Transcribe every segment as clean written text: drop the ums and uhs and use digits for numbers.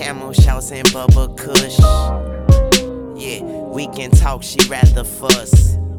Camel shouts and Bubba Kush. Yeah, we can talk, she rather fuss.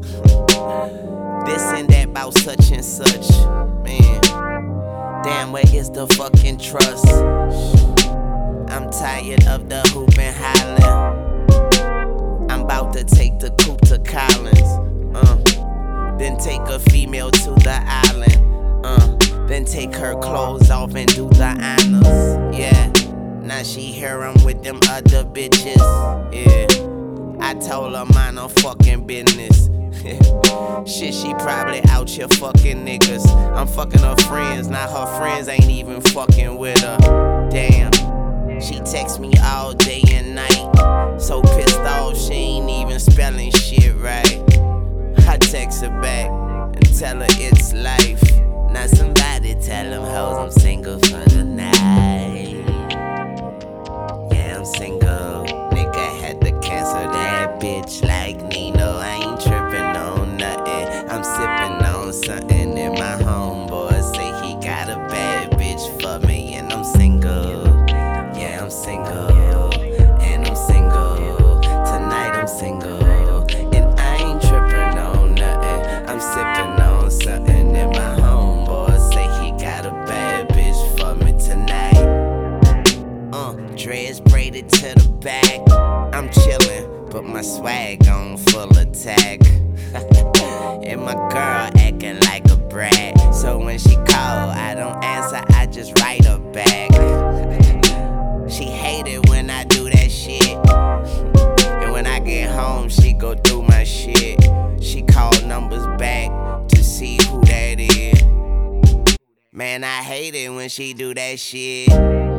This and that about such and such. Man, damn, where is the fucking trust? I'm tired of the hoop and hollering. I'm about to take the coupe to Collins. Then take a female to the island. Then take her clothes off and do the honors. Yeah, now she here, I'm with them other bitches. Yeah, I told her mind her fucking business. Shit, she probably out here fucking niggas. I'm fucking her friends, now her friends ain't even fucking with her. Damn, she texts me all day and night. So pissed off, she ain't even spelling shit right. I text her back and tell her it's life. Now somebody tell them hoes I'm single for the night. Yeah, I'm single. Nigga had to cancel that bitch like Nino. I ain't tripping on nothing. I'm sipping on something and my homeboy say he got a bad bitch for me and I'm single. Yeah, I'm single. And I'm single. Tonight I'm single. And I ain't tripping on nothing. I'm sipping on something and my homeboy say he got a bad bitch for me tonight. Dreads braided to the back. I'm chillin', but my swag on full attack. And my girl acting like a brat. So when she call, I don't answer, I just write her back. She hate it when I do that shit. And when I get home, she go through my shit. She call numbers back to see who that is. Man, I hate it when she do that shit.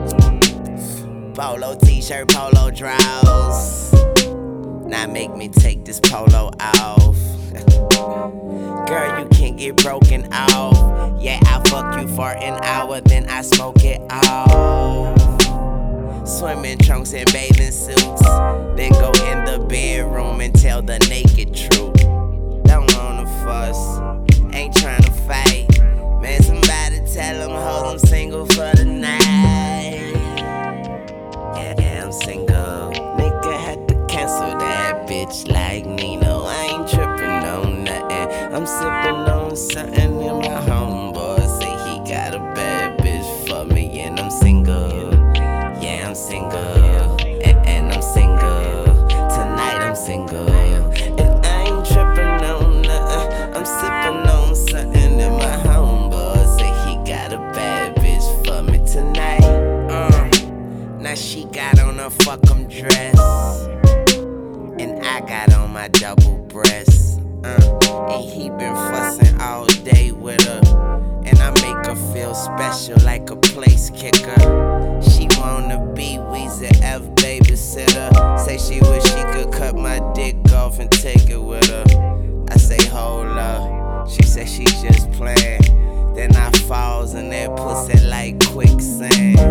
Polo t-shirt, polo drawers. Now make me take this polo off. Girl, you can't get broken off. Yeah, I fuck you for an hour, then I smoke it off. Swimming trunks and bathing suits. Then go in the bedroom and tell the naked truth. Don't wanna fuss, ain't tryna fight. Man, somebody tell them hoes I'm single for the night. Yeah, I'm single. Nigga had to cancel that bitch like Nino. I ain't tripping on nothing. I'm sipping on something and my homeboy say he got a bad bitch for me and I'm single. Yeah, I'm single. And I'm single. Tonight I'm single. And I ain't tripping on nothing. I'm sipping on something and my homeboy say he got a bad bitch for me tonight. Now she got on her fuck 'em dress. And I got on my double breast. And he been fussing all day with her. And I make her feel special like a place kicker. She wanna be Weezy F babysitter. Say she wish she could cut my dick off and take it with her. I say hold up. She say she just playing. Then I falls in that pussy like quicksand.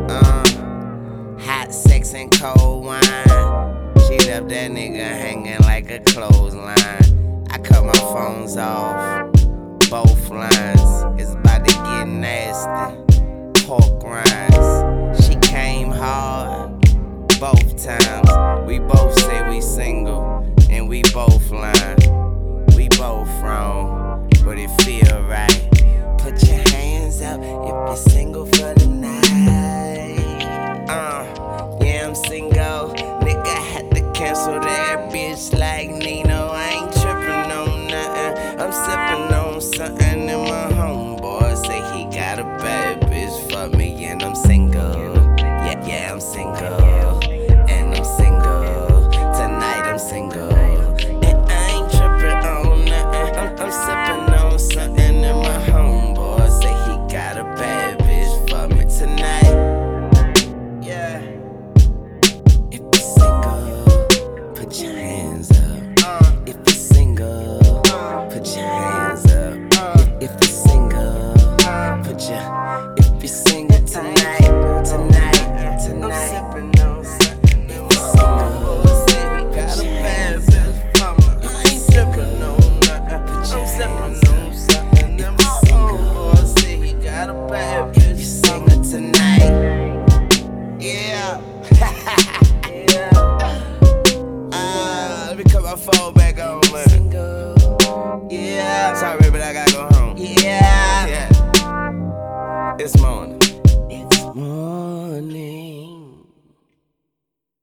Hot sex and cold wine. She left that nigga hanging like a clothesline. I cut my phones off, both lines. It's about to get nasty. Pork rinds. She came hard, both times. We both say we single, and we both lying. We both wrong, but it feel right. Put your hands up if you're single for the night. Yeah, I'm single. Nigga had to cancel that bitch like Nino. I ain't tripping on nothing. I'm sipping on something and my homeboy say he got a bad bitch for me and I'm single. Yeah, I'm single. And I'm single. Tonight I'm single. And I ain't tripping on nothing. I'm sipping on something and my homeboy say he got a bad bitch for me tonight. Yeah. If you're single, put your hands up. If you're single, put your hands up. If you're single, if you're single tonight. my phone back on, man. Yeah. Sorry, but I gotta go home. Yeah. It's morning.